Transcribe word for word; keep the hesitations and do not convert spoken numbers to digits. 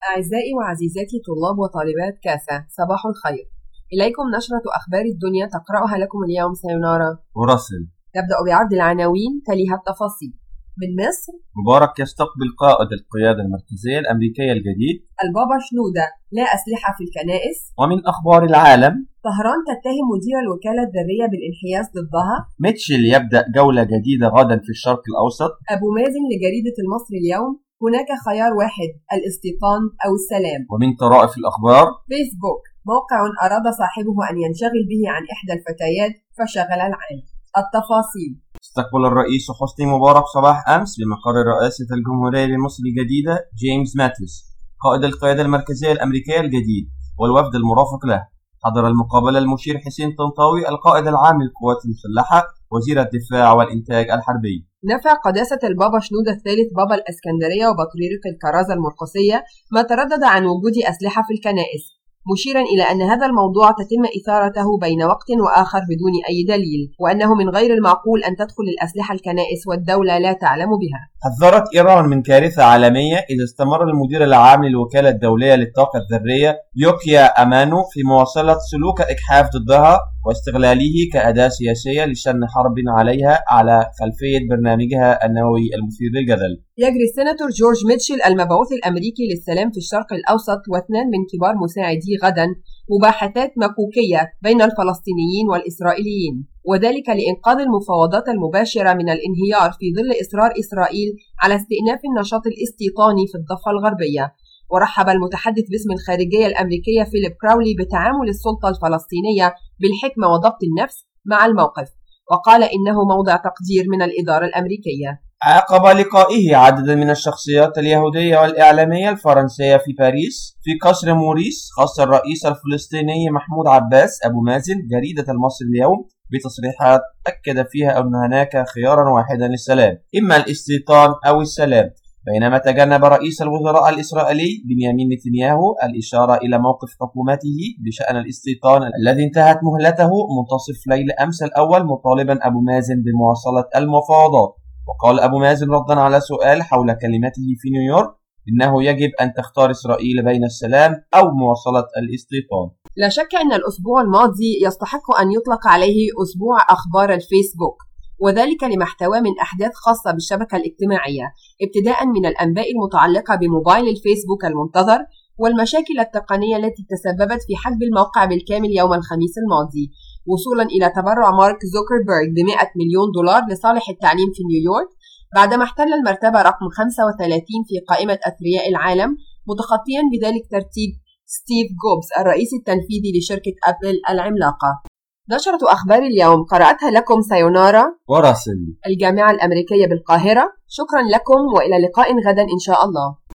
أعزائي وعزيزاتي طلاب وطالبات كاسة، صباح الخير. إليكم نشرة أخبار الدنيا تقرأها لكم اليوم سايونارا وراسل. تبدأ بعرض العناوين تليها التفاصيل. من مصر، مبارك يستقبل قائد القيادة المركزية الأمريكية الجديد. البابا شنودة لا أسلحة في الكنائس. ومن أخبار العالم، طهران تتهم مدير الوكالة الذرية بالانحياز ضدها. ميتشل يبدأ جولة جديدة غدا في الشرق الأوسط. أبو مازن لجريدة المصري اليوم: هناك خيار واحد، الاستيطان أو السلام. ومن طرائف الأخبار، فيسبوك، موقع أراد صاحبه أن ينشغل به عن إحدى الفتيات فشغل العالم. التفاصيل: استقبل الرئيس حسني مبارك صباح أمس بمقر رئاسة الجمهورية لمصر الجديدة جيمس ماتيس قائد القيادة المركزية الأمريكية الجديد والوفد المرافق له. حضر المقابلة المشير حسين طنطاوي القائد العام للقوات المسلحة وزير الدفاع والإنتاج الحربي. نفى قداسة البابا شنودة الثالث بابا الإسكندرية وبطريرك الكرازة المرقسية ما تردد عن وجود أسلحة في الكنائس، مشيرا إلى أن هذا الموضوع تتم إثارته بين وقت وآخر بدون أي دليل، وأنه من غير المعقول أن تدخل الأسلحة الكنائس والدولة لا تعلم بها. حذرت إيران من كارثة عالمية إذا استمر المدير العام للوكالة الدولية للطاقة الذرية يوكيا أمانو في مواصلة سلوك الإجحاف ضدها واستغلاله كأداة سياسية لشن حرب عليها على خلفية برنامجها النووي المثير للجدل. يجري السيناتور جورج ميتشل المبعوث الأمريكي للسلام في الشرق الأوسط واثنان من كبار مساعديه غدا مباحثات مكوكية بين الفلسطينيين والإسرائيليين، وذلك لإنقاذ المفاوضات المباشرة من الانهيار في ظل إصرار إسرائيل على استئناف النشاط الاستيطاني في الضفة الغربية. ورحب المتحدث باسم الخارجية الأمريكية فيليب كراولي بتعامل السلطة الفلسطينية بالحكمة وضبط النفس مع الموقف، وقال إنه موضع تقدير من الإدارة الأمريكية. عقب لقائه عدد من الشخصيات اليهودية والإعلامية الفرنسية في باريس في قصر موريس خاص الرئيس الفلسطيني محمود عباس أبو مازن جريدة المصري اليوم بتصريحات أكد فيها أن هناك خيارا واحدا للسلام، إما الاستيطان أو السلام، بينما تجنب رئيس الوزراء الإسرائيلي بنيامين نتنياهو الإشارة إلى موقف حكومته بشأن الاستيطان الذي انتهت مهلته منتصف ليل أمس الأول، مطالبا أبو مازن بمواصلة المفاوضات. وقال أبو مازن ردا على سؤال حول كلمته في نيويورك إنه يجب أن تختار إسرائيل بين السلام أو مواصلة الاستيطان. لا شك أن الأسبوع الماضي يستحق أن يطلق عليه أسبوع أخبار الفيسبوك، وذلك لما احتوى من أحداث خاصة بالشبكة الاجتماعية، ابتداء من الأنباء المتعلقة بموبايل الفيسبوك المنتظر والمشاكل التقنية التي تسببت في حجب الموقع بالكامل يوم الخميس الماضي، وصولا إلى تبرع مارك زوكربيرج بمئة مليون دولار لصالح التعليم في نيويورك بعدما احتل المرتبة رقم خمسة وثلاثين في قائمة أثرياء العالم، متخطيا بذلك ترتيب ستيف جوبز الرئيس التنفيذي لشركة أبل العملاقة. نشرة أخبار اليوم قرأتها لكم سايونارا وراسل، الجامعة الأمريكية بالقاهرة. شكرا لكم وإلى لقاء غدا إن شاء الله.